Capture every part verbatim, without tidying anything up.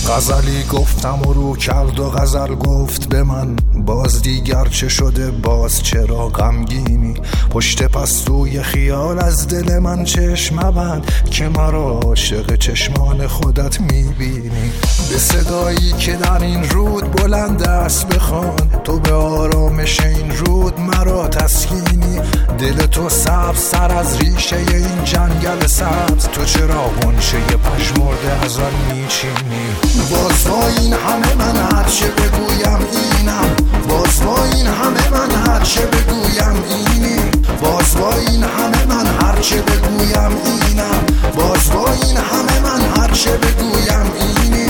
غزلی گفتم و رو کرد و غزل گفت به من باز دیگر چه شده، باز چرا غمگینی؟ پشت پستوی خیال از دل من چشم مبند که مرا عاشق چشمان خودت میبینی. به صدایی که در این رود بلند است بخوان، تو به آرامش این رود مرا تسکینی. دل تو سبز سر از ریشه این جنگل سبز، تو چرا غنچه پژمرده از آن میچینی؟ باز با این همه من هرچه بگویم اینم، باز با این همه من هرچه بگویم اینی، باز با این همه من هرچه بگویم اینم، باز با این همه من هرچه بگویم اینی.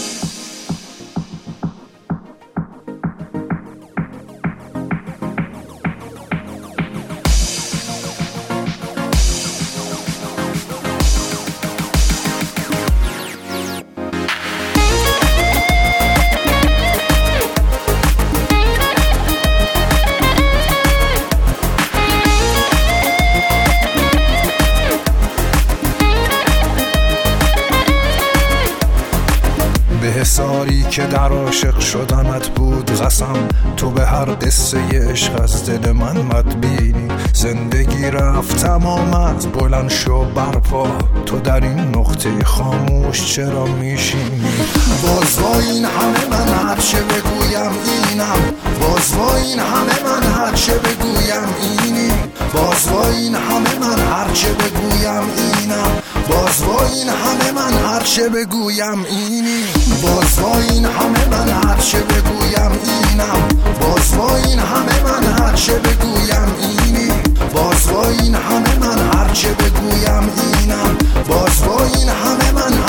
به حساری که در عاشق شدنت بود قسم، تو به هر قصه عشق از دل من مدبینی. زندگی رفت تمامت بلند شو برپا، تو در این نقطه خاموش چرا میشینی؟ باز با این همه من هرچه بگویم اینم، باز با این همه من هرچه بگویم اینی، باز با این همه من هرچه بگویم اینم، باز با این همه من هرچه بگویم اینی، باز با این همه من هرچه بگویم اینم، باز با این همه من هرچه بگویم اینی، باز با این همه من هرچه بگویم اینم، باز با این همه من